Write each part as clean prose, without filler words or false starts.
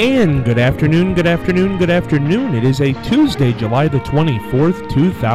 And good afternoon, good afternoon, good afternoon. It is a Tuesday, July the 24th,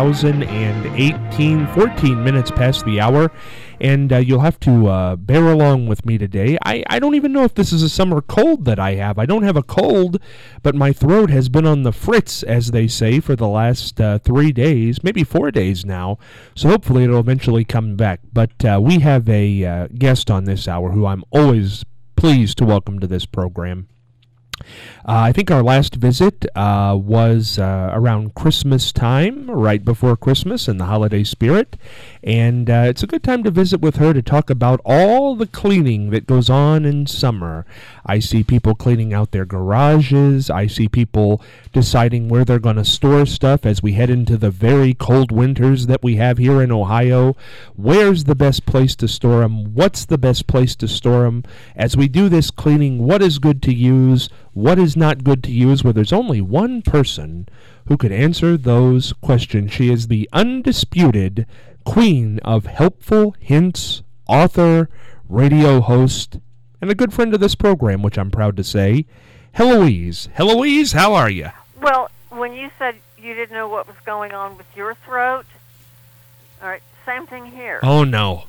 2018, 14 minutes past the hour. And you'll have to bear along with me today. I don't even know if this is a summer cold that I have. I don't have a cold, but my throat has been on the fritz, as they say, for the last 3 days, maybe 4 days now. So hopefully it'll eventually come back. But we have a guest on this hour who I'm always pleased to welcome to this program. I think our last visit was around Christmas time, right before Christmas and the holiday spirit. And it's a good time to visit with her to talk about all the cleaning that goes on in summer. I see people cleaning out their garages. I see people deciding where they're going to store stuff as we head into the very cold winters that we have here in Ohio. Where's the best place to store them? What's the best place to store them? As we do this cleaning, what is good to use? What is not good to use? Well, there's only one person who could answer those questions. She is the undisputed queen of helpful hints, author, radio host, and a good friend of this program, which I'm proud to say, Heloise. Heloise, how are you? Well, when you said you didn't know what was going on with your throat, all right, same thing here. Oh, no.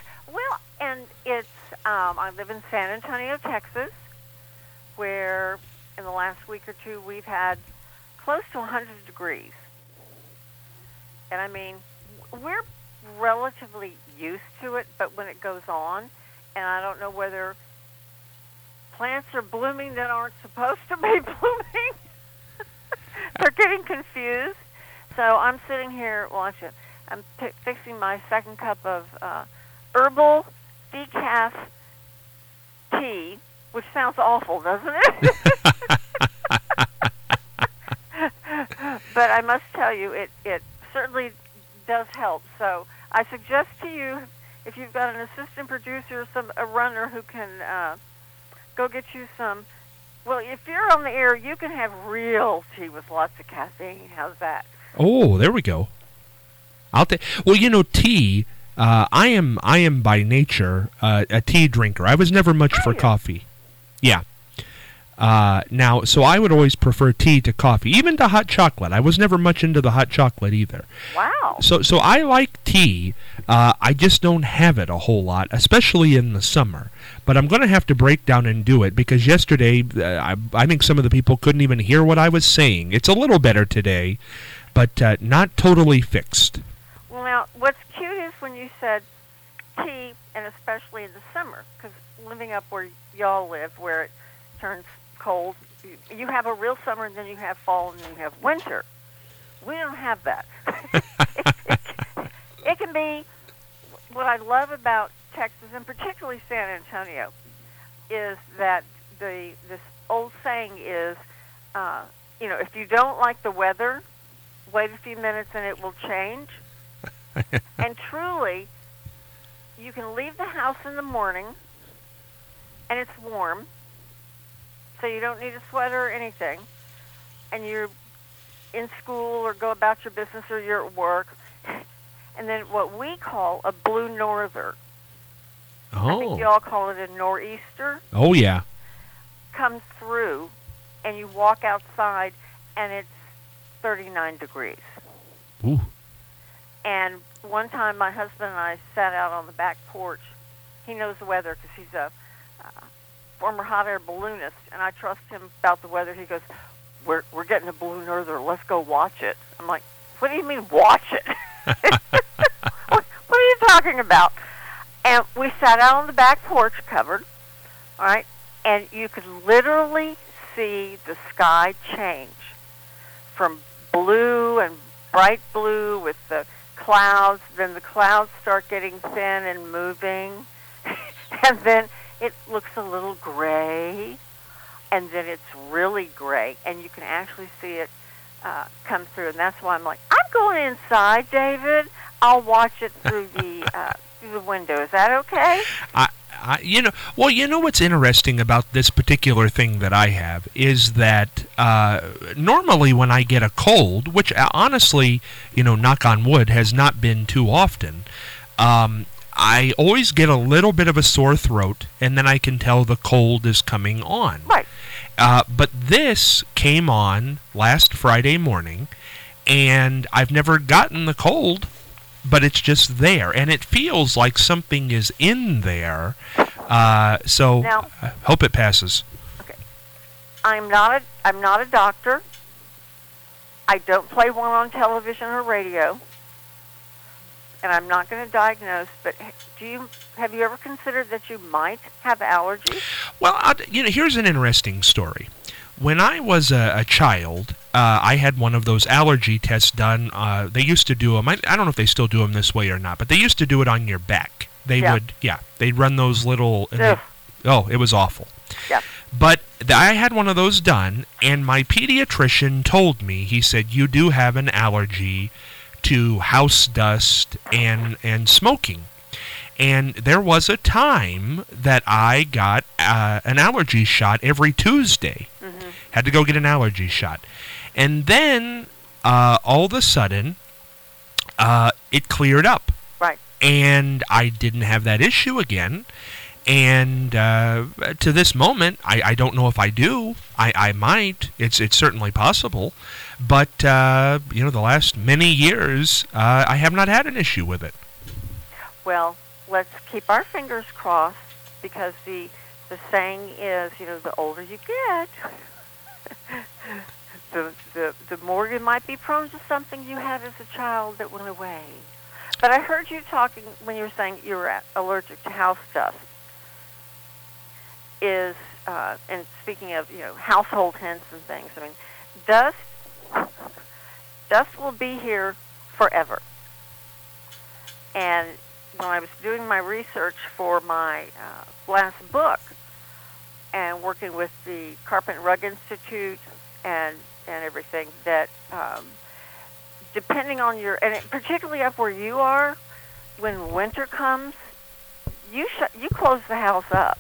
I live in San Antonio, Texas, where in the last week or two we've had close to 100 degrees. And I mean, we're relatively used to it, but when it goes on, and I don't know whether plants are blooming that aren't supposed to be blooming, they're getting confused. So I'm sitting here, I'm fixing my second cup of herbal decaf tea, which sounds awful, doesn't it? But I must tell you, it certainly does help. So I suggest to you, if you've got an assistant producer, a runner who can go get you some. Well, if you're on the air, you can have real tea with lots of caffeine. How's that? Oh, there we go. Well, tea. I am by nature a tea drinker. I was never much for coffee. Yeah. So I would always prefer tea to coffee, even to hot chocolate. I was never much into the hot chocolate either. Wow. So I like tea. I just don't have it a whole lot, especially in the summer. But I'm going to have to break down and do it because yesterday I think some of the people couldn't even hear what I was saying. It's a little better today, but not totally fixed. Well, now, what's cute is when you said tea, and especially in the summer, because living up where y'all live, where it turns cold, you have a real summer, and then you have fall, and then you have winter. We don't have that. It can be, what I love about Texas, and particularly San Antonio, is that this old saying is, if you don't like the weather, wait a few minutes and it will change. And truly, you can leave the house in the morning, and it's warm, so you don't need a sweater or anything, and you're in school or go about your business or you're at work, and then what we call a blue norther, I think you all call it a nor'easter. Oh, yeah. Comes through, and you walk outside, and it's 39 degrees. Ooh. And one time my husband and I sat out on the back porch. He knows the weather because he's a former hot air balloonist, and I trust him about the weather. He goes, we're getting a blue norther. Let's go watch it. I'm like, what do you mean watch it? What are you talking about? And we sat out on the back porch covered, all right, and you could literally see the sky change from blue and bright blue with the clouds, then the clouds start getting thin and moving, and then it looks a little gray, and then it's really gray, and you can actually see it come through, and that's why I'm like, I'm going inside, David. I'll watch it through the window. Is that okay? What's interesting about this particular thing that I have is that normally when I get a cold, which honestly, knock on wood, has not been too often, I always get a little bit of a sore throat, and then I can tell the cold is coming on. Right. But this came on last Friday morning, and I've never gotten the cold, but it's just there, and it feels like something is in there. So Now, I hope it passes. okay, I'm not a doctor. I don't play one on television or radio, and I'm not going to diagnose. But have you ever considered that you might have allergies? Well, here's an interesting story. When I was a child, I had one of those allergy tests done. They used to do them. I don't know if they still do them this way or not, but they used to do it on your back. They'd run those little. It was awful. Yeah. But I had one of those done, and my pediatrician told me, he said, you do have an allergy to house dust and smoking. And there was a time that I got an allergy shot every Tuesday. Mm-hmm. Had to go get an allergy shot. And then, all of a sudden, it cleared up. Right. And I didn't have that issue again. And to this moment, I don't know if I do. I might. It's certainly possible. But, the last many years, I have not had an issue with it. Well, let's keep our fingers crossed, because the saying is, the older you get, the more you might be prone to something you had as a child that went away. But I heard you talking when you were saying you were allergic to house dust. And speaking of, household hints and things, I mean, dust will be here forever. And when I was doing my research for my last book and working with the Carpet and Rug Institute and everything, that depending on and particularly up where you are, when winter comes, you close the house up.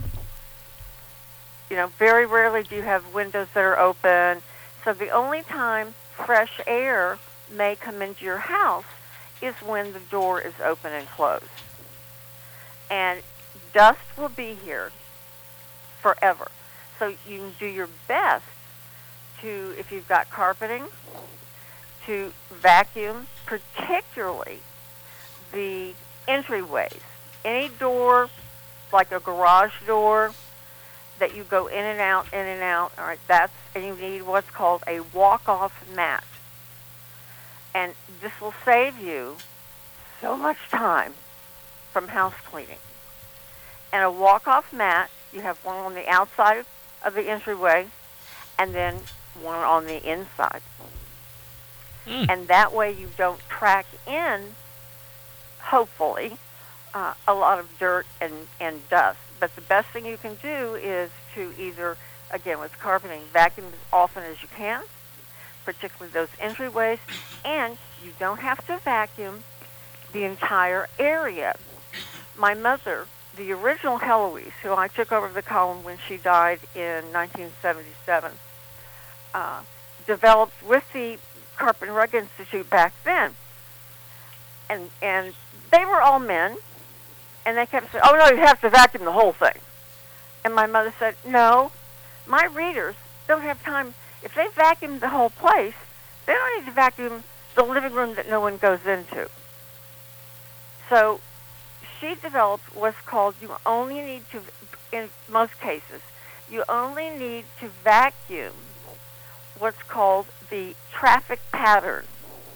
Very rarely do you have windows that are open. So the only time fresh air may come into your house is when the door is open and closed. And dust will be here forever. So you can do your best to, if you've got carpeting, to vacuum, particularly the entryways. Any door, like a garage door, that you go in and out, all right, and you need what's called a walk-off mat. And this will save you so much time from house cleaning. And a walk-off mat, you have one on the outside of the entryway and then one on the inside. And that way you don't track in, hopefully, a lot of dirt and dust. But the best thing you can do is to either, again, with carpeting, vacuum as often as you can, particularly those entryways, and you don't have to vacuum the entire area. My mother, the original Heloise, who I took over the column when she died in 1977, developed with the Carpet and Rug Institute back then. And they were all men, and they kept saying, oh, no, you have to vacuum the whole thing. And my mother said, no, my readers don't have time. If they vacuum the whole place, they don't need to vacuum the living room that no one goes into. So she developed what's called, you only need to, in most cases, you only need to vacuum what's called the traffic pattern.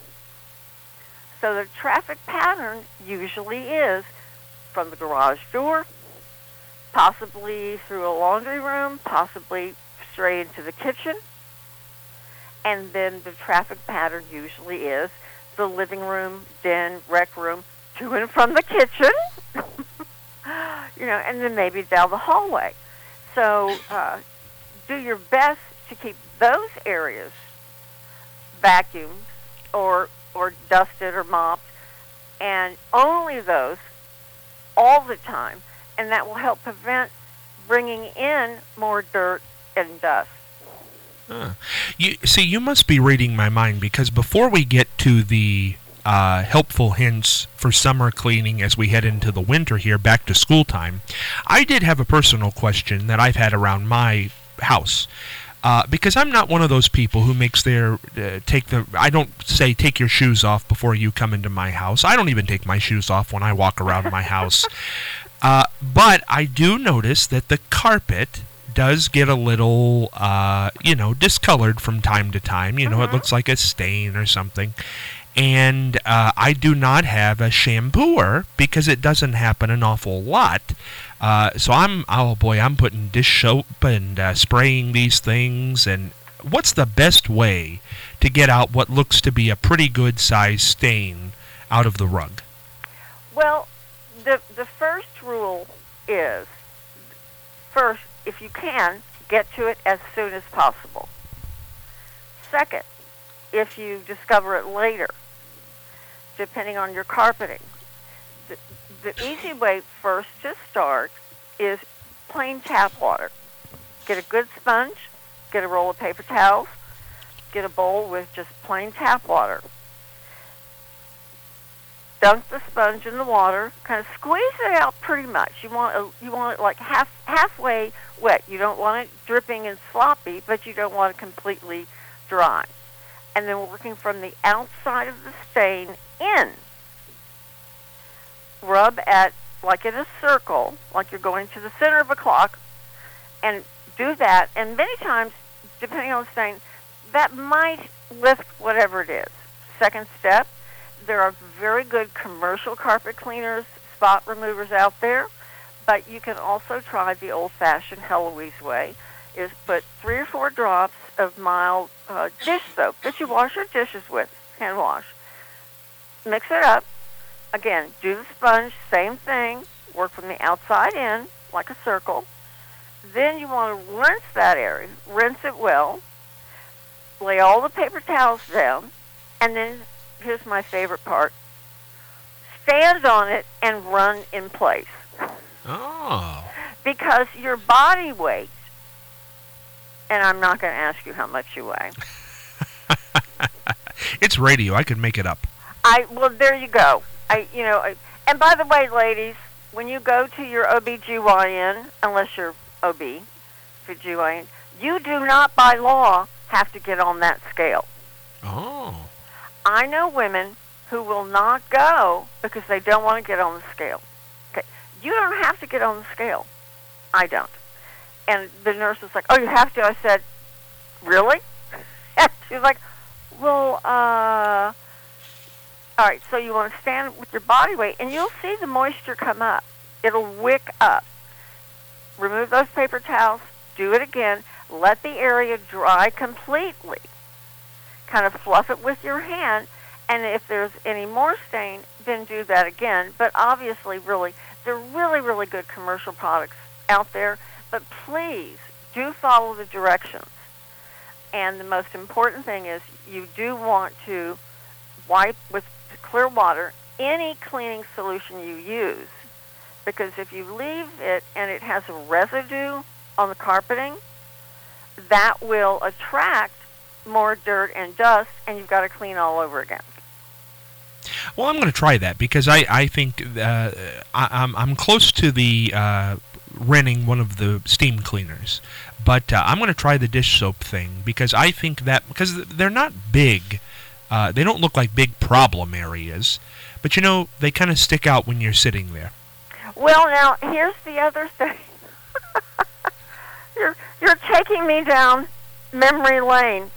So the traffic pattern usually is from the garage door, possibly through a laundry room, possibly straight into the kitchen, and then the traffic pattern usually is the living room, den, rec room, to and from the kitchen, and then maybe down the hallway. So do your best to keep those areas vacuumed or dusted or mopped, and only those all the time, and that will help prevent bringing in more dirt and dust. You must be reading my mind, because before we get to the helpful hints for summer cleaning as we head into the winter here, back to school time, I did have a personal question that I've had around my house. because I'm not one of those people who makes their I don't say take your shoes off before you come into my house. I don't even take my shoes off when I walk around my house. But I do notice that the carpet does get a little, discolored from time to time. It looks like a stain or something. And I do not have a shampooer because it doesn't happen an awful lot. So I'm putting dish soap and spraying these things. And what's the best way to get out what looks to be a pretty good size stain out of the rug? Well, the first rule is, first, if you can, get to it as soon as possible. Second, if you discover it later, depending on your carpeting, the easy way first to start is plain tap water. Get a good sponge, get a roll of paper towels, get a bowl with just plain tap water. Dunk the sponge in the water, kind of squeeze it out pretty much. You want it like halfway wet. You don't want it dripping and sloppy, but you don't want it completely dry. And then working from the outside of the stain in. Rub at, like in a circle, like you're going to the center of a clock, and do that. And many times, depending on the stain, that might lift whatever it is. Second step, there are very good commercial carpet cleaners, spot removers out there, but you can also try the old-fashioned Heloise way, is put 3 or 4 drops of mild dish soap that you wash your dishes with, hand wash. Mix it up. Again, do the sponge, same thing. Work from the outside in, like a circle. Then you want to rinse that area. Rinse it well. Lay all the paper towels down. And then, here's my favorite part. Stand on it and run in place. Oh. Because your body weight, and I'm not going to ask you how much you weigh. It's radio. I could make it up. Well, there you go. And by the way, ladies, when you go to your OBGYN, unless you're OB-GYN, you do not by law have to get on that scale. Oh. I know women who will not go because they don't want to get on the scale. Okay, you don't have to get on the scale. I don't. And the nurse was like, "Oh, you have to?" I said, "Really?" She's like, "Well, all right, so you want to stand with your body weight, and you'll see the moisture come up. It'll wick up. Remove those paper towels. Do it again. Let the area dry completely. Kind of fluff it with your hand, and if there's any more stain, then do that again. But obviously, really, there are really, really good commercial products out there. But please do follow the directions. And the most important thing is you do want to wipe with clear water any cleaning solution you use, because if you leave it and it has a residue on the carpeting, that will attract more dirt and dust, and you've got to clean all over again. Well, I'm going to try that because I think I'm close to the renting one of the steam cleaners, but I'm going to try the dish soap thing because I think that because they're not big. They don't look like big problem areas, but they kind of stick out when you're sitting there. Well, now here's the other thing. You're taking me down memory lane.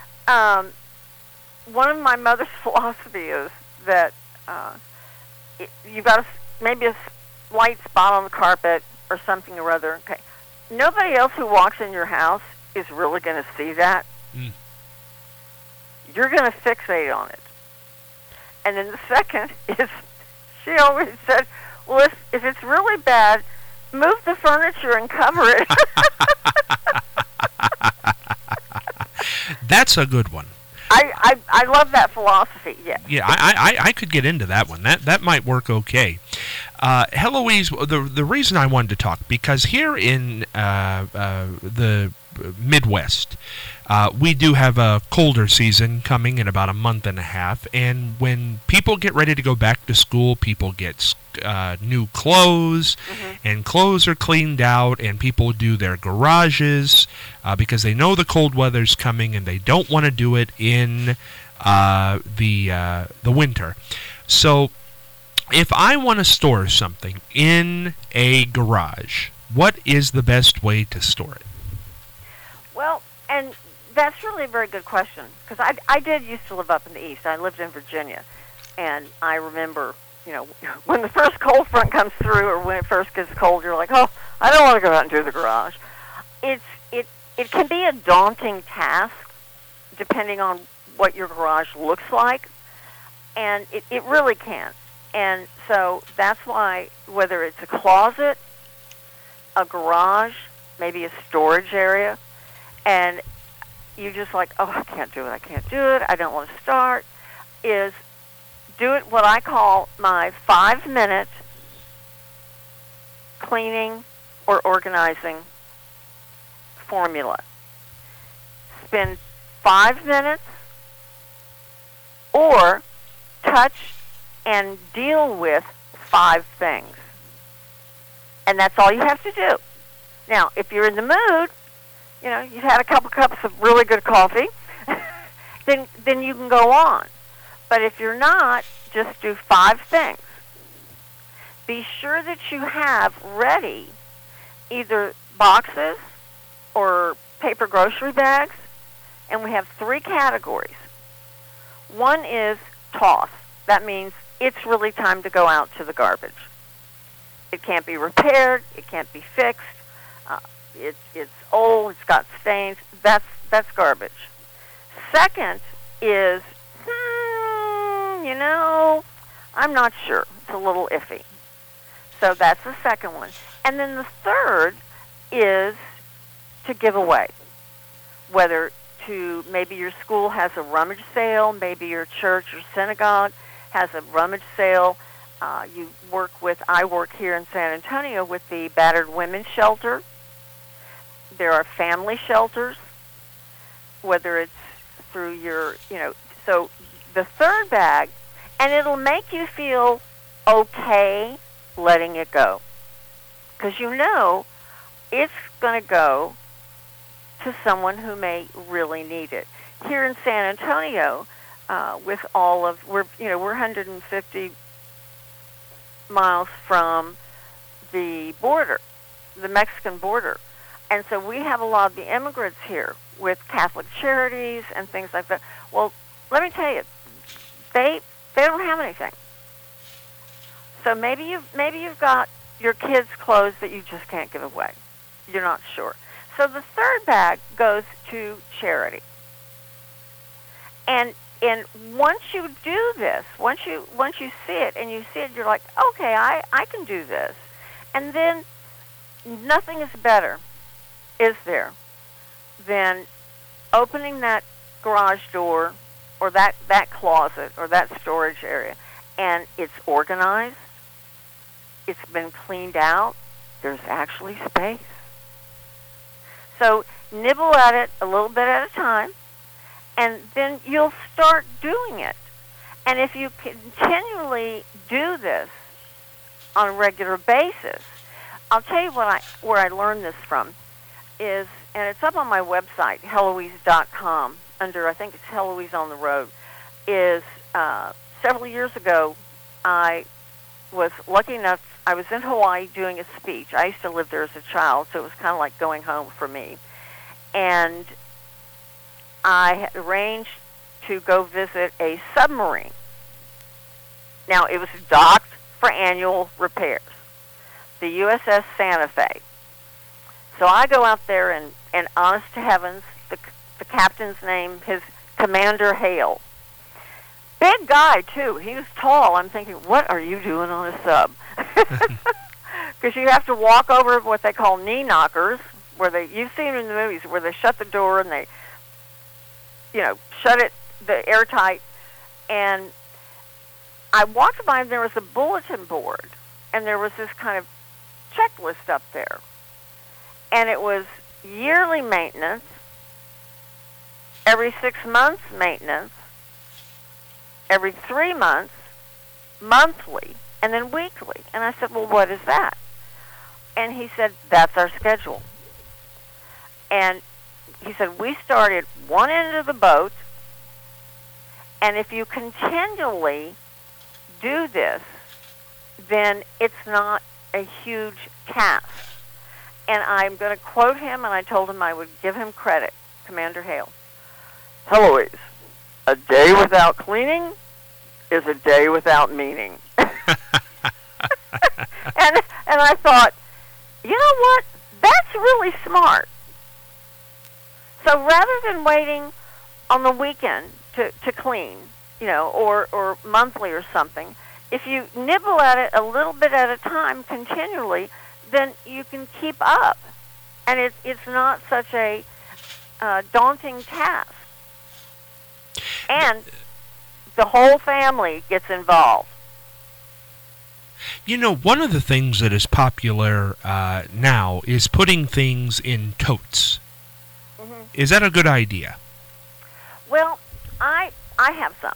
One of my mother's philosophy is that you've got maybe a light spot on the carpet or something or other. Okay, nobody else who walks in your house is really going to see that. Mm. You're going to fixate on it. And then the second is, she always said, well, if it's really bad, move the furniture and cover it. That's a good one. I love that philosophy, yeah. Yeah, I could get into that one. That might work okay. Heloise, the reason I wanted to talk, because here in the Midwest, we do have a colder season coming in about a month and a half, and when people get ready to go back to school, people get new clothes, and clothes are cleaned out, and people do their garages because they know the cold weather's coming, and they don't want to do it in the winter. So if I want to store something in a garage, what is the best way to store it? Well, and that's really a very good question, because I did used to live up in the East. I lived in Virginia, and I remember, when the first cold front comes through, or when it first gets cold, you're like, oh, I don't want to go out and do the garage. It can be a daunting task, depending on what your garage looks like, and it really can. And so that's why, whether it's a closet, a garage, maybe a storage area, and you just like, oh, I can't do it, I don't want to start, is do it what I call my 5-minute cleaning or organizing formula. Spend 5 minutes or touch and deal with 5 things. And that's all you have to do. Now, if you're in the mood, you've had a couple cups of really good coffee, then you can go on. But if you're not, just do 5 things. Be sure that you have ready either boxes or paper grocery bags, and we have 3 categories. One is toss. That means it's really time to go out to the garbage. It can't be repaired. It can't be fixed. It's old. It's got stains. That's garbage. Second is, I'm not sure. It's a little iffy. So that's the second one. And then the third is to give away. Whether maybe your school has a rummage sale, maybe your church or synagogue has a rummage sale. I work here in San Antonio with the Battered Women's Shelter. There are family shelters, whether it's through your, so the third bag, and it'll make you feel okay letting it go. Because it's going to go to someone who may really need it. Here in San Antonio, with we're 150 miles from the border, the Mexican border. And so we have a lot of the immigrants here with Catholic Charities and things like that. Well, let me tell you, they don't have anything. So maybe you've got your kids' clothes that you just can't give away. You're not sure. So the third bag goes to charity. And once you do this, once you see it and you see it, you're like, okay, I can do this. And then nothing is better, is there, than opening that garage door or that closet or that storage area, and it's organized, it's been cleaned out, there's actually space. So nibble at it a little bit at a time, and then you'll start doing it. And if you continually do this on a regular basis, I'll tell you where I learned this from is, and it's up on my website, Heloise.com, under, I think it's Heloise on the Road, is several years ago, I was lucky enough, I was in Hawaii doing a speech. I used to live there as a child, so it was kind of like going home for me. And I had arranged to go visit a submarine. Now, it was docked for annual repairs, the USS Santa Fe. So I go out there, and honest to heavens, the captain's name, his Commander Hale. Big guy, too. He was tall. I'm thinking, what are you doing on a sub? Because you have to walk over what they call knee knockers, where you've seen in the movies, where they shut the door and they, shut it, the airtight. And I walked by and there was a bulletin board and there was this kind of checklist up there. And it was yearly maintenance, every 6 months maintenance, every 3 months, monthly, and then weekly. And I said, well, what is that? And he said, that's our schedule. And he said, we start at one end of the boat, and if you continually do this, then it's not a huge task. And I'm going to quote him, and I told him I would give him credit, Commander Hale. Heloise, a day without cleaning is a day without meaning. and I thought, you know what? That's really smart. So rather than waiting on the weekend to clean, or monthly or something, if you nibble at it a little bit at a time continually, then you can keep up. And it's not such a daunting task. And the whole family gets involved. One of the things that is popular now is putting things in totes. Mm-hmm. Is that a good idea? Well, I have some.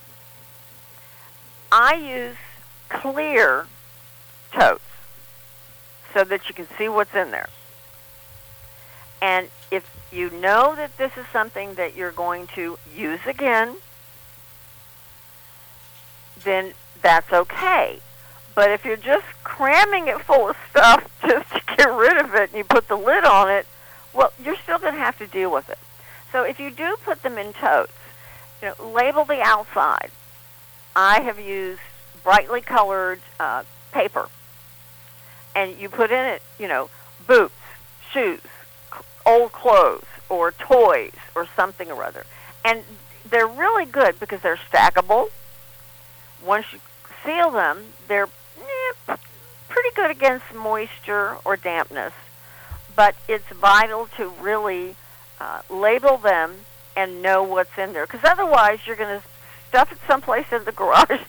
I use clear totes so that you can see what's in there. And if you know that this is something that you're going to use again, then that's okay. But if you're just cramming it full of stuff just to get rid of it and you put the lid on it, well, you're still going to have to deal with it. So if you do put them in totes, label the outside. I have used brightly colored paper. And you put in it, boots, shoes, old clothes, or toys, or something or other. And they're really good because they're stackable. Once you seal them, they're pretty good against moisture or dampness. But it's vital to really label them and know what's in there. Because otherwise, you're going to stuff it someplace in the garage.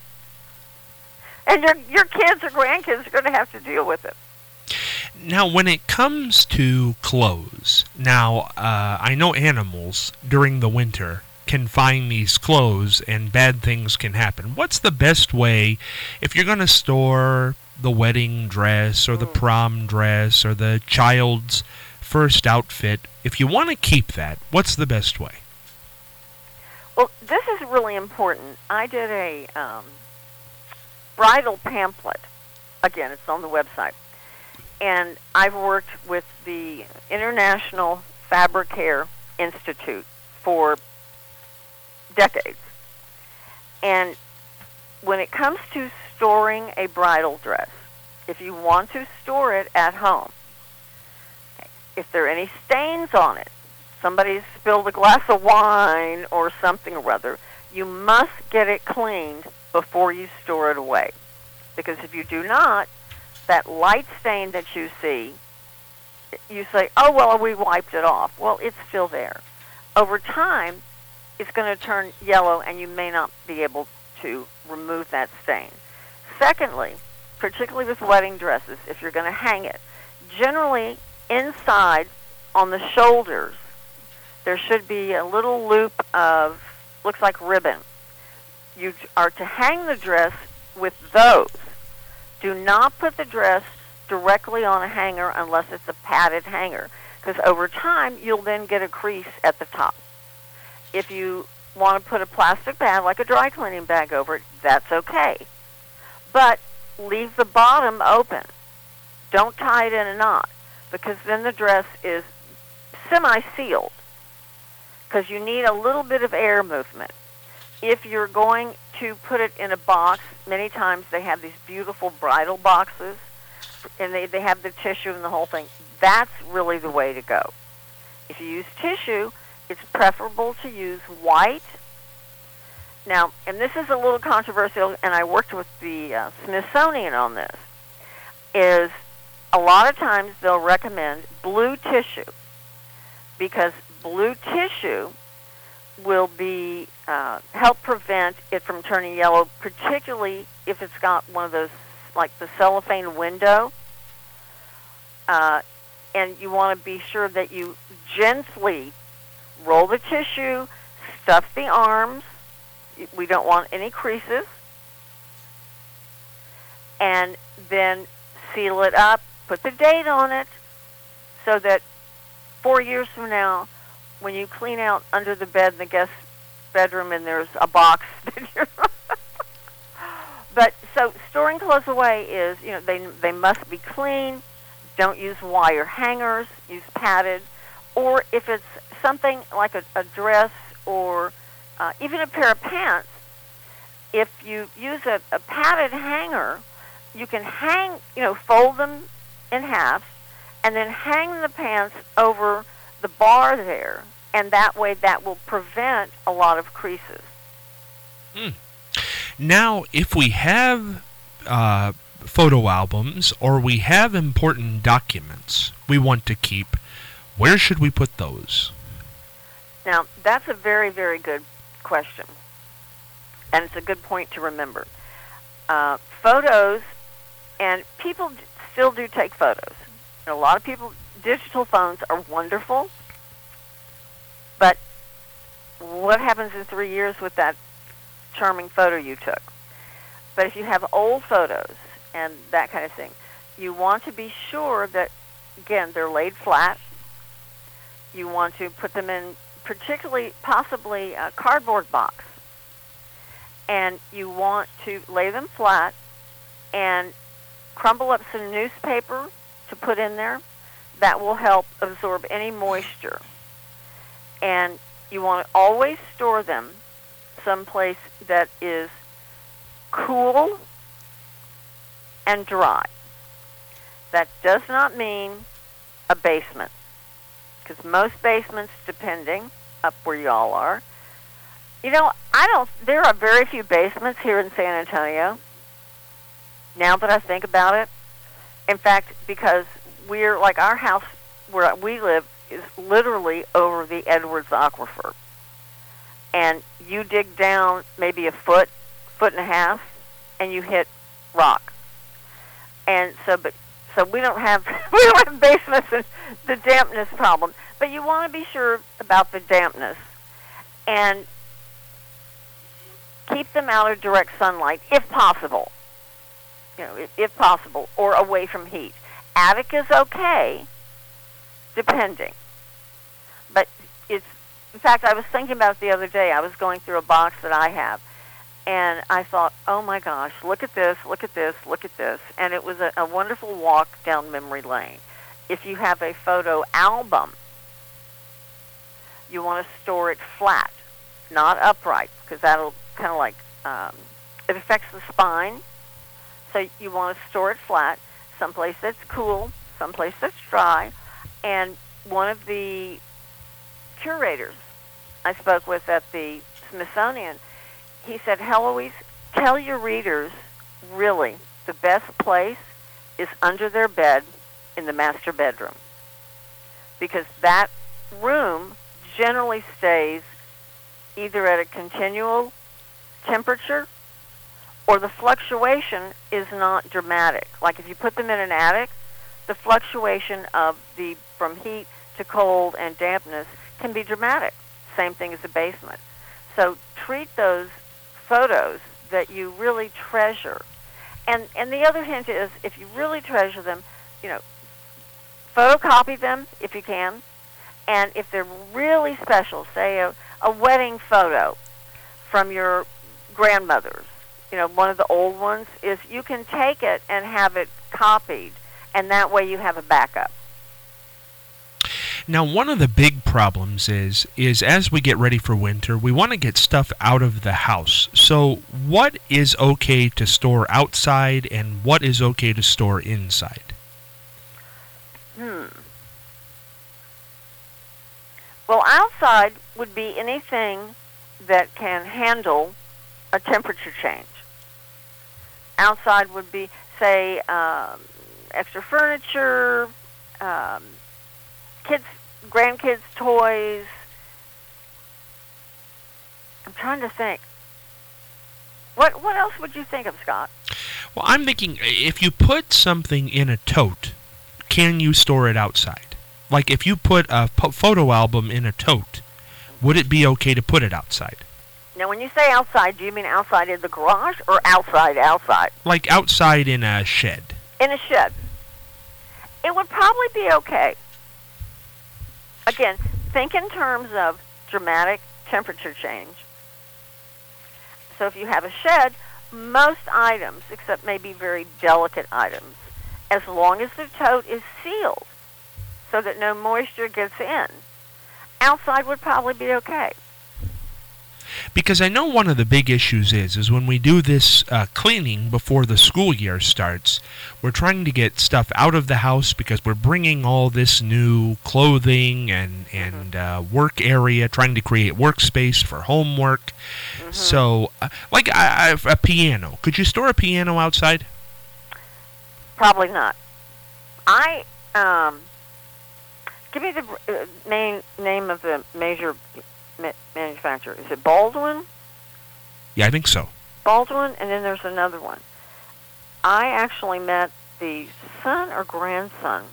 And your kids or grandkids are going to have to deal with it. Now, when it comes to clothes, I know animals during the winter can find these clothes and bad things can happen. What's the best way, if you're going to store the wedding dress or the prom dress or the child's first outfit, if you want to keep that, what's the best way? Well, this is really important. I did a bridal pamphlet. Again, it's on the website. And I've worked with the International Fabricaire Institute for decades. And when it comes to storing a bridal dress, if you want to store it at home, if there are any stains on it, somebody's spilled a glass of wine or something or other, you must get it cleaned before you store it away. Because if you do not, that light stain that you see, you say, oh, well, we wiped it off. Well, it's still there. Over time, it's going to turn yellow, and you may not be able to remove that stain. Secondly, particularly with wedding dresses, if you're going to hang it, generally inside on the shoulders, there should be a little loop of, looks like ribbon. You are to hang the dress with those. Do not put the dress directly on a hanger unless it's a padded hanger, because over time you'll then get a crease at the top. If you want to put a plastic bag, like a dry cleaning bag over it, that's okay. But leave the bottom open. Don't tie it in a knot, because then the dress is semi-sealed, because you need a little bit of air movement. If you're going to put it in a box, many times they have these beautiful bridal boxes, and they have the tissue and the whole thing. That's really the way to go. If you use tissue, it's preferable to use white. Now, and this is a little controversial, and I worked with the Smithsonian on this, is a lot of times they'll recommend blue tissue, because blue tissue will be help prevent it from turning yellow, particularly if it's got one of those like the cellophane window. And you want to be sure that you gently roll the tissue, stuff the arms. We don't want any creases. And then seal it up, put the date on it, so that 4 years from now, when you clean out under the bed in the guest bedroom and there's a box that you're But so storing clothes away is, they must be clean. Don't use wire hangers. Use padded. Or if it's something like a dress or even a pair of pants, if you use a padded hanger, you can hang, fold them in half and then hang the pants over the bar there. And that way that will prevent a lot of creases. Now, if we have photo albums or we have important documents we want to keep, where should we put those? Now, that's a very, very good question. And it's a good point to remember. Photos, and people still do take photos. A lot of people, digital phones are wonderful, but what happens in 3 years with that charming photo you took? But if you have old photos and that kind of thing, you want to be sure that, again, they're laid flat. You want to put them in possibly a cardboard box. And you want to lay them flat and crumble up some newspaper to put in there. That will help absorb any moisture. And you want to always store them someplace that is cool and dry. That does not mean a basement, because most basements, depending up where y'all are, there are very few basements here in San Antonio, now that I think about it. In fact, because our house where we live is literally over the Edwards Aquifer. And you dig down maybe a foot and a half, and you hit rock. And so we don't have basements and the dampness problem. But you want to be sure about the dampness and keep them out of direct sunlight if possible. If possible, or away from heat. Attic is okay, depending. But in fact, I was thinking about it the other day. I was going through a box that I have, and I thought, oh my gosh, look at this, look at this, look at this. And it was a wonderful walk down memory lane. If you have a photo album, you want to store it flat, not upright, because that'll kind of like, it affects the spine. So you want to store it flat, someplace that's cool, someplace that's dry. And one of the curators I spoke with at the Smithsonian, he said, Heloise, tell your readers, really, the best place is under their bed in the master bedroom. Because that room generally stays either at a continual temperature or the fluctuation is not dramatic. Like if you put them in an attic, the fluctuation from heat to cold and dampness can be dramatic. Same thing as a basement. So treat those photos that you really treasure. And the other hint is, if you really treasure them, photocopy them if you can. And if they're really special, say a wedding photo from your grandmother's, one of the old ones, is you can take it and have it copied, and that way you have a backup. Now, one of the big problems is as we get ready for winter, we want to get stuff out of the house. So what is okay to store outside and what is okay to store inside? Well, outside would be anything that can handle a temperature change. Outside would be, say, extra furniture, grandkids' toys. I'm trying to think. What else would you think of, Scott? Well, I'm thinking if you put something in a tote, can you store it outside? Like if you put a photo album in a tote, would it be okay to put it outside? Now, when you say outside, do you mean outside in the garage or outside? Like outside in a shed. In a shed. It would probably be okay. Again, think in terms of dramatic temperature change. So if you have a shed, most items, except maybe very delicate items, as long as the tote is sealed so that no moisture gets in, outside would probably be okay. Because I know one of the big issues is when we do this cleaning before the school year starts, we're trying to get stuff out of the house because we're bringing all this new clothing and work area, trying to create workspace for homework. Mm-hmm. So, like a piano. Could you store a piano outside? Probably not. Give me the name of the major manufacturer. Is it Baldwin? Yeah, I think so. Baldwin, and then there's another one. I actually met the son or grandson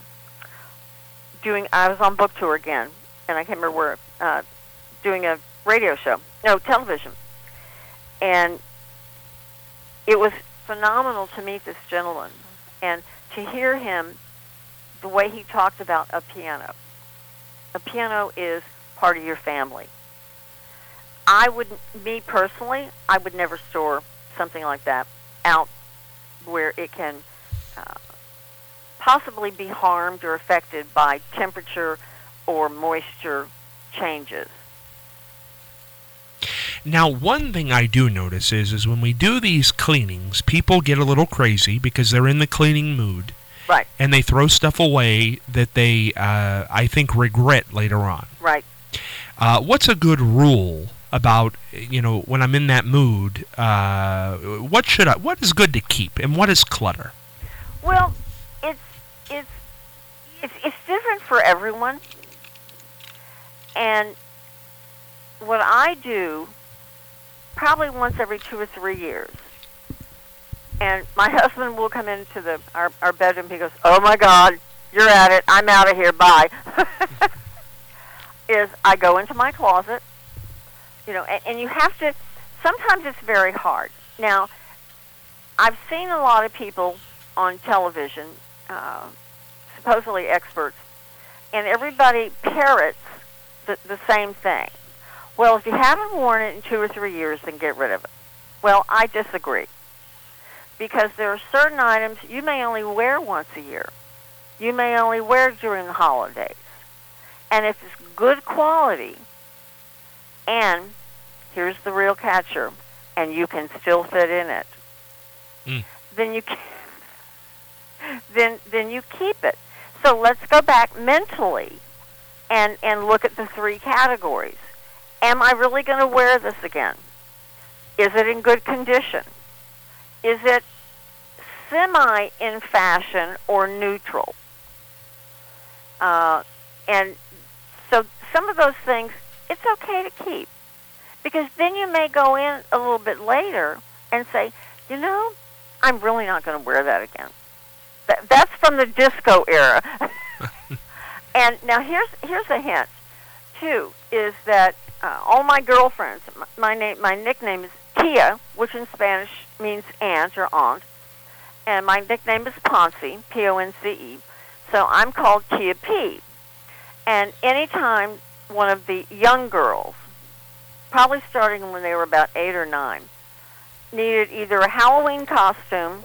I was on book tour again, and I can't remember where, doing a radio show. No, television. And it was phenomenal to meet this gentleman and to hear him, the way he talked about a piano. A piano is part of your family. Me personally, I would never store something like that out where it can possibly be harmed or affected by temperature or moisture changes. Now, one thing I do notice is when we do these cleanings, people get a little crazy because they're in the cleaning mood. Right. And they throw stuff away that they, I think, regret later on. Right. What's a good rule about, when I'm in that mood, what is good to keep and what is clutter? Well, it's different for everyone. And what I do probably once every 2 or 3 years, and my husband will come into our bedroom. He goes, "Oh my God, you're at it. I'm out of here. Bye." Is I go into my closet, and you have to. Sometimes it's very hard. Now, I've seen a lot of people on television, supposedly experts, and everybody parrots the same thing. Well, if you haven't worn it in 2 or 3 years, then get rid of it. Well, I disagree. Because there are certain items you may only wear once a year. You may only wear during the holidays. And if it's good quality, and here's the real catcher, and you can still fit in it, then you then you keep it. So let's go back mentally and look at the 3 categories. Am I really going to wear this again? Is it in good condition? Is it semi in fashion or neutral? And so some of those things, it's okay to keep. Because then you may go in a little bit later and say, I'm really not going to wear that again. That's from the disco era. And now here's a hint, too, is that all my girlfriends, my nickname is Tia, which in Spanish means aunt or aunt, and my nickname is Ponce, P-O-N-C-E, so I'm called Tia P. And anytime one of the young girls, probably starting when they were about 8 or 9, needed either a Halloween costume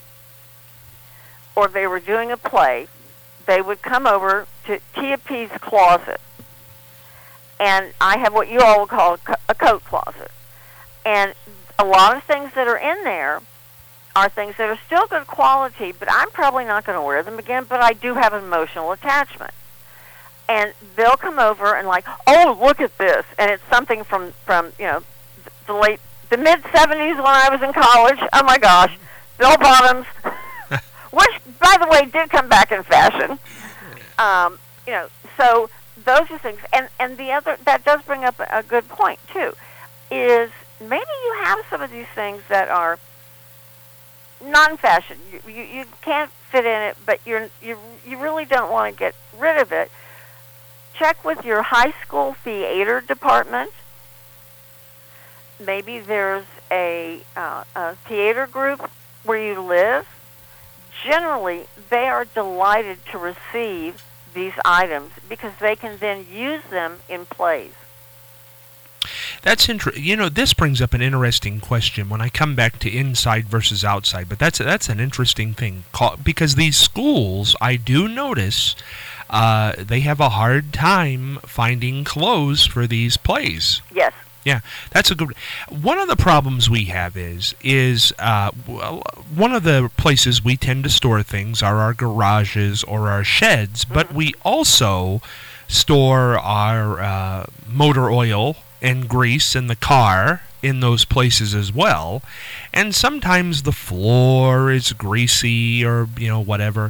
or they were doing a play, they would come over to Tia P's closet. And I have what you all would call a coat closet. And a lot of things that are in there are things that are still good quality, but I'm probably not going to wear them again, but I do have an emotional attachment. And they'll come over and like, "Oh, look at this." And it's something from the mid-70s when I was in college. Oh my gosh, bell bottoms, which, by the way, did come back in fashion. So those are things. And the other, that does bring up a good point, too, is maybe you have some of these things that are non-fashion. You can't fit in it, but you really don't want to get rid of it. Check with your high school theater department. Maybe there's a theater group where you live. Generally, they are delighted to receive these items because they can then use them in plays. That's this brings up an interesting question when I come back to inside versus outside. But that's an interesting thing because these schools, I do notice, they have a hard time finding clothes for these plays. Yes. Yeah, that's a good. One of the problems we have is one of the places we tend to store things are our garages or our sheds, but we also store our motor oil and grease in the car in those places as well. And sometimes the floor is greasy or whatever.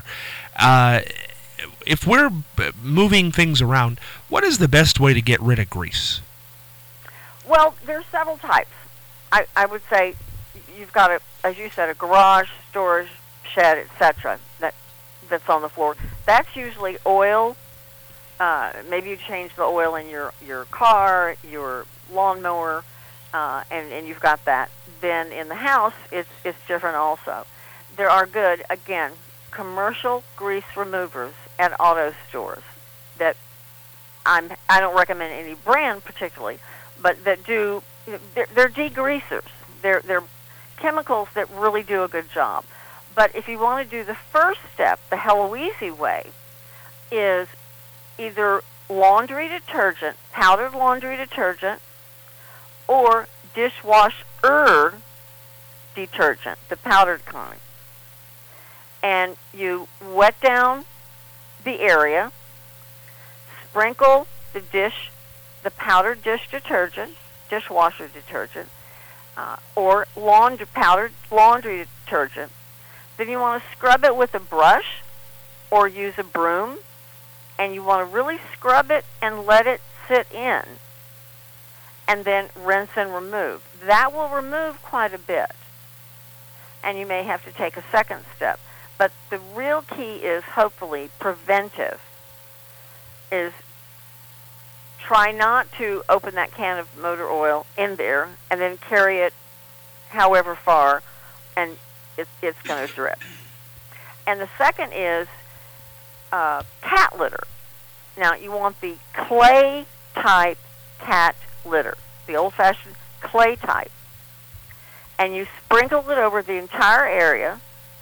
If we're moving things around, what is the best way to get rid of grease? Well, there's several types. I would say you've got as you said, a garage, storage, shed, etc. That's on the floor. That's usually oil. Maybe you change the oil in your car, your lawnmower, and you've got that. Then in the house, it's different also. There are good, again, commercial grease removers at auto stores that I don't recommend any brand particularly, but that they're degreasers. They're chemicals that really do a good job. But if you want to do the first step, the Heloise way, is either laundry detergent, powdered laundry detergent, or dishwasher detergent, the powdered kind. And you wet down the area, sprinkle the powdered dish detergent, dishwasher detergent, or powdered laundry detergent. Then you want to scrub it with a brush or use a broom, and you want to really scrub it and let it sit in, and then rinse and remove. That will remove quite a bit, and you may have to take a second step. But the real key is, hopefully, preventive, is try not to open that can of motor oil in there and then carry it however far, and it's going to drip. And the second is cat litter. Now, you want the clay-type cat litter, the old-fashioned clay type. And you sprinkle it over the entire area.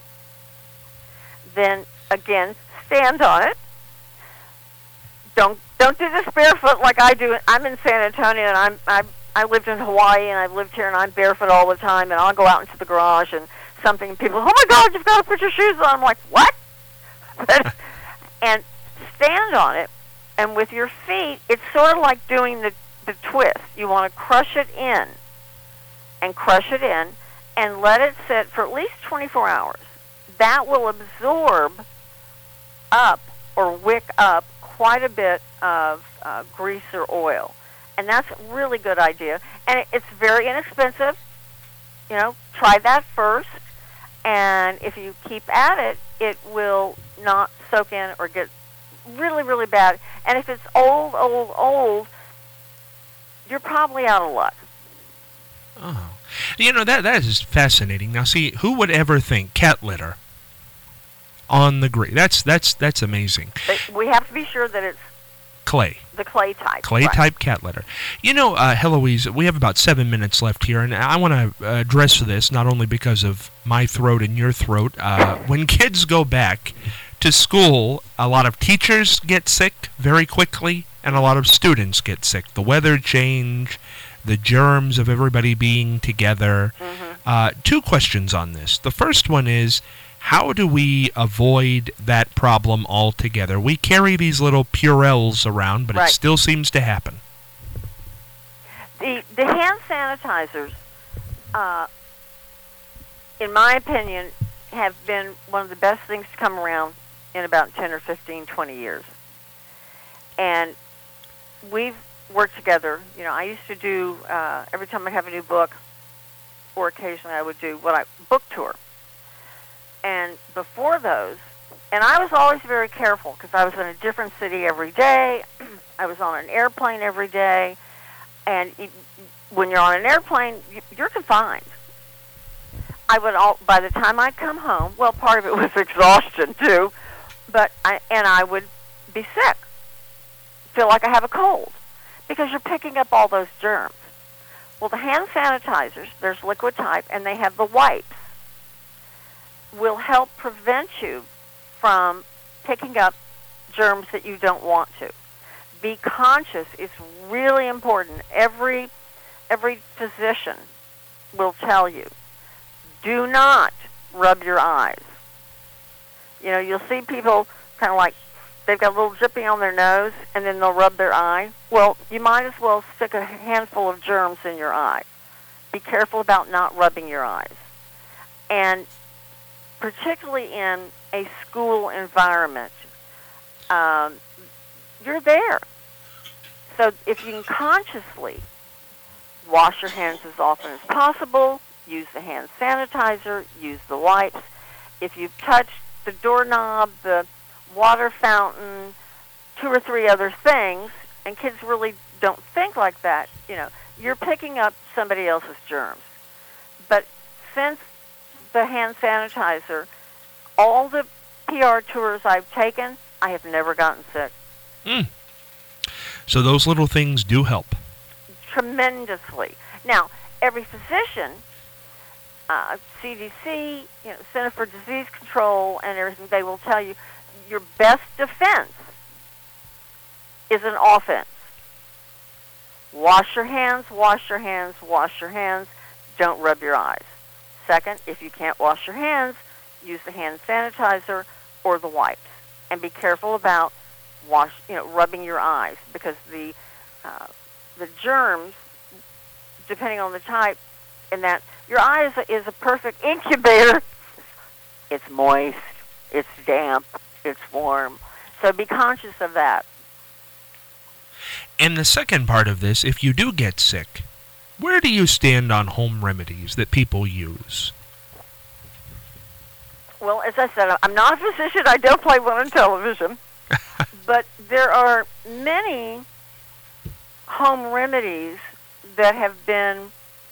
Then, again, stand on it. Don't do this barefoot like I do. I'm in San Antonio, and I lived in Hawaii, and I've lived here, and I'm barefoot all the time, and I'll go out into the garage, and people, oh, my God, you've got to put your shoes on. I'm like, what? And stand on it, and with your feet, it's sort of like doing the twist. You want to crush it in, and let it sit for at least 24 hours. That will absorb up or wick up quite a bit of grease or oil. And that's a really good idea. And it's very inexpensive. Try that first. And if you keep at it, it will not soak in or get really, really bad. And if it's old, you're probably out of luck. Oh. That is fascinating. Now, see, who would ever think cat litter on the grease? That's amazing. We have to be sure that it's clay. The clay type. Clay-type cat litter. Heloise, we have about 7 minutes left here, and I want to address this not only because of my throat and your throat. When kids go back to school, a lot of teachers get sick very quickly, and a lot of students get sick. The weather change, the germs of everybody being together. Mm-hmm. 2 questions on this. The first one is, how do we avoid that problem altogether? We carry these little Purells around, but It still seems to happen. The hand sanitizers, in my opinion, have been one of the best things to come around in about 10 or 15, 20 years. And we've worked together. I used to do, every time I'd have a new book, or occasionally I would do book tour. And before those, and I was always very careful because I was in a different city every day. I was on an airplane every day. And when you're on an airplane, you're confined. By the time I'd come home, well, part of it was exhaustion too, but I would be sick, feel like I have a cold, because you're picking up all those germs. Well, the hand sanitizers, there's liquid type, and they have the wipes, will help prevent you from picking up germs that you don't want to. Be conscious. It's really important. Every physician will tell you, do not rub your eyes. You know, you'll see people kind of like they've got a little dripping on their nose, and then they'll rub their eye. Well, you might as well stick a handful of germs in your eye. Be careful about not rubbing your eyes. And particularly in a school environment, you're there. So if you can consciously wash your hands as often as possible, use the hand sanitizer, use the wipes. If you've touched the doorknob, the water fountain, 2 or 3 other things, and kids really don't think like that, you know, you're picking up somebody else's germs. But since the hand sanitizer, all the PR tours I've taken, I have never gotten sick. So those little things do help. Tremendously. Now, every physician, CDC, Center for Disease Control and everything, they will tell you your best defense is an offense. Wash your hands, wash your hands, wash your hands. Don't rub your eyes. Second, if you can't wash your hands, use the hand sanitizer or the wipes. And be careful about rubbing your eyes, because the germs, depending on the type, and that your eye is a perfect incubator. It's moist, it's damp, it's warm. So be conscious of that. And the second part of this, if you do get sick, where do you stand on home remedies that people use? Well, as I said, I'm not a physician. I don't play one on television. But there are many home remedies that have been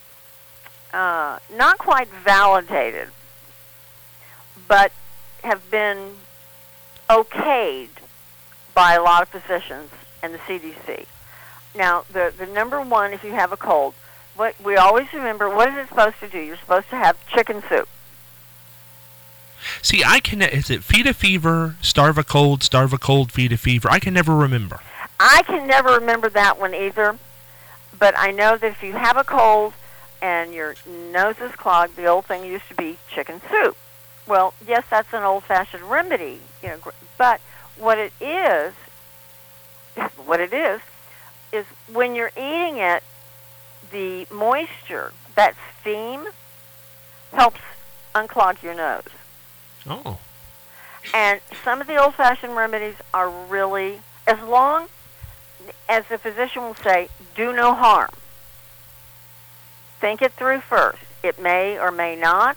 not quite validated, but have been okayed by a lot of physicians and the CDC. Now, the number one, if you have a cold, what we always remember, what is it supposed to do? You're supposed to have chicken soup. See, is it feed a fever, starve a cold, feed a fever? I can never remember. I can never remember that one either, but I know that if you have a cold and your nose is clogged, the old thing used to be chicken soup. Well, yes, that's an old-fashioned remedy, but what it is when you're eating it, the moisture, that steam, helps unclog your nose. Oh. And some of the old-fashioned remedies are really, as long as the physician will say, do no harm. Think it through first. It may or may not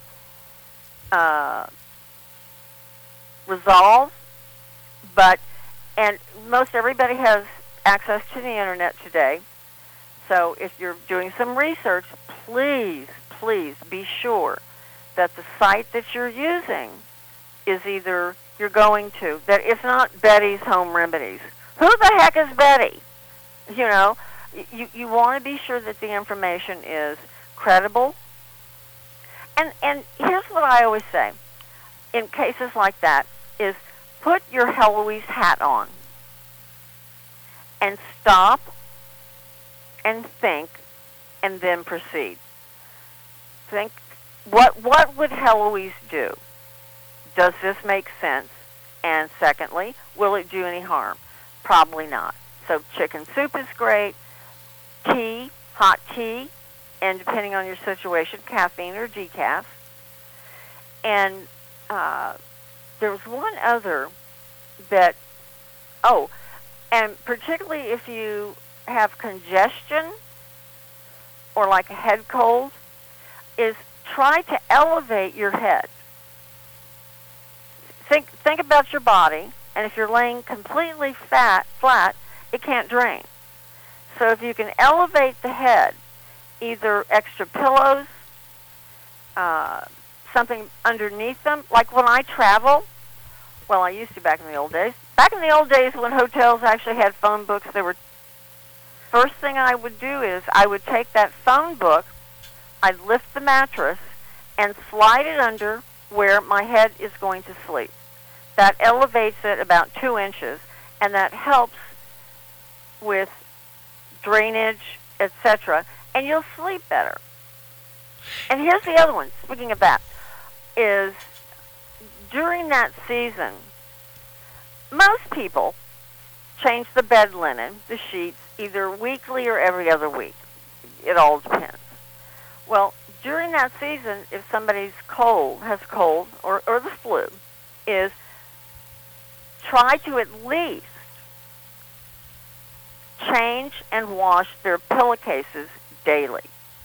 resolve, and most everybody has access to the internet today. So if you're doing some research, please be sure that the site that you're using is either that it's not Betty's Home Remedies. Who the heck is Betty? You want to be sure that the information is credible. And here's what I always say in cases like that is put your Heloise hat on and stop and think and then proceed. Think, what would Heloise do? Does this make sense? And secondly, will it do any harm? Probably not. So chicken soup is great. Tea, hot tea, and depending on your situation, caffeine or decaf. And there was one other that, and particularly if you have congestion or like a head cold, is try to elevate your head. think about your body, and if you're laying completely flat, it can't drain. So if you can elevate the head, either extra pillows, something underneath them, like when I travel, well, I used to back in the old days. Back in the old days when hotels actually had phone books, first thing I would do is I would take that phone book, I'd lift the mattress, and slide it under where my head is going to sleep. That elevates it about 2 inches, and that helps with drainage, etc., and you'll sleep better. And here's the other one, speaking of that, is during that season, most people change the bed linen, the sheets, either weekly or every other week. It all depends. Well, during that season, if somebody's has cold, or the flu, is try to at least change and wash their pillowcases daily.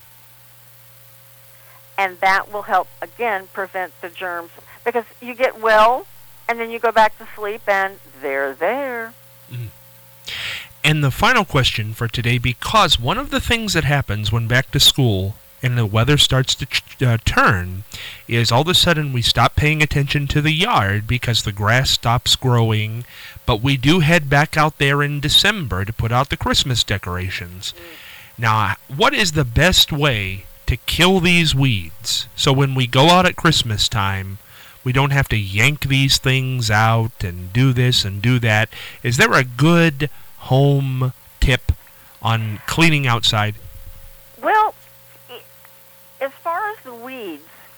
And that will help, again, prevent the germs. Because you get well, and then you go back to sleep, and they're there. Mm. And the final question for today, because one of the things that happens when back to school and the weather starts to turn, is all of a sudden we stop paying attention to the yard because the grass stops growing, but we do head back out there in December to put out the Christmas decorations. Now, what is the best way to kill these weeds so when we go out at Christmas time, we don't have to yank these things out and do this and do that? Is there a good home tip on cleaning outside? Well, as far as the weeds,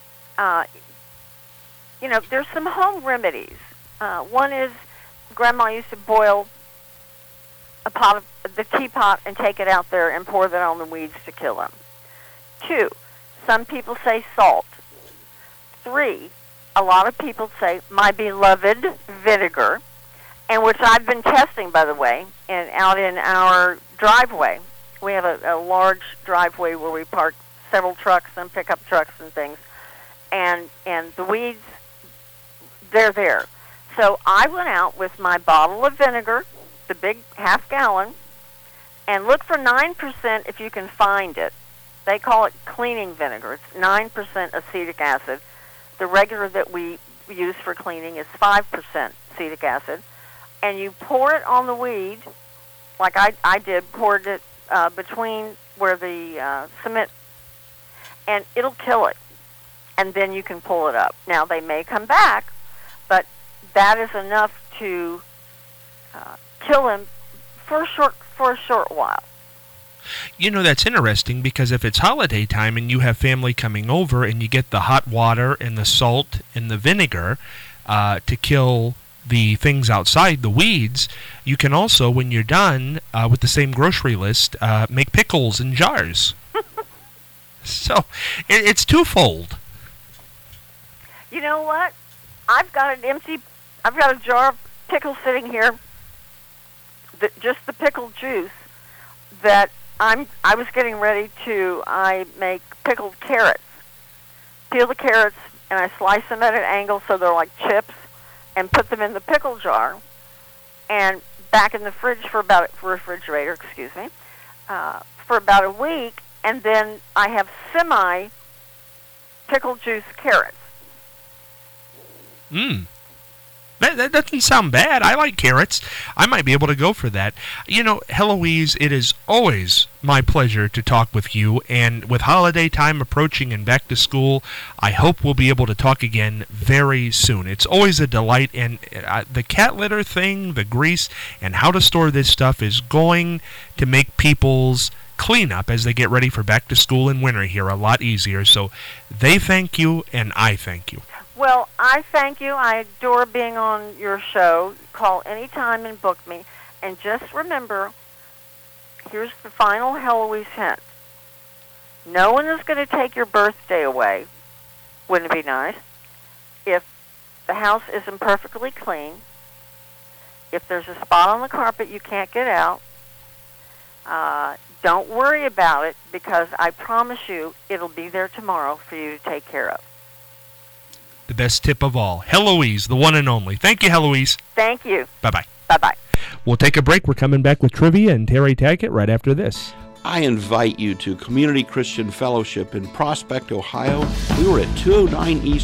there's some home remedies. One is Grandma used to boil a pot of the teapot and take it out there and pour that on the weeds to kill them. 2, some people say salt. 3, a lot of people say my beloved vinegar, and which I've been testing, by the way, and out in our driveway. We have a large driveway where we park several trucks and pickup trucks and things, and the weeds, they're there. So I went out with my bottle of vinegar, the big half-gallon, and look for 9% if you can find it. They call it cleaning vinegar. It's 9% acetic acid. The regular that we use for cleaning is 5% acetic acid. And you pour it on the weed, like I did, poured it between where the cement, and it'll kill it. And then you can pull it up. Now, they may come back, but that is enough to kill them for a short while. You know, that's interesting because if it's holiday time and you have family coming over and you get the hot water and the salt and the vinegar to kill the things outside, the weeds, you can also, when you're done with the same grocery list, make pickles in jars. So it's twofold. You know what? I've got a jar of pickles sitting here, just the pickle juice that I was getting ready to make pickled carrots. Peel the carrots and I slice them at an angle so they're like chips, and put them in the pickle jar and back in the fridge for about a week, and then I have semi pickle juice carrots. That doesn't sound bad. I like carrots. I might be able to go for that. You know, Heloise, it is always my pleasure to talk with you, and with holiday time approaching and back to school, I hope we'll be able to talk again very soon. It's always a delight, and the cat litter thing, the grease, and how to store this stuff is going to make people's cleanup as they get ready for back to school and winter here a lot easier. So they thank you, and I thank you. Well, I thank you. I adore being on your show. Call anytime and book me. And just remember, here's the final Heloise hint. No one is going to take your birthday away. Wouldn't it be nice? If the house isn't perfectly clean, if there's a spot on the carpet you can't get out, don't worry about it, because I promise you it'll be there tomorrow for you to take care of. The best tip of all. Heloise, the one and only. Thank you, Heloise. Thank you. Bye-bye. Bye-bye. We'll take a break. We're coming back with trivia and Terry Tackett right after this. I invite you to Community Christian Fellowship in Prospect, Ohio. We were at 209 East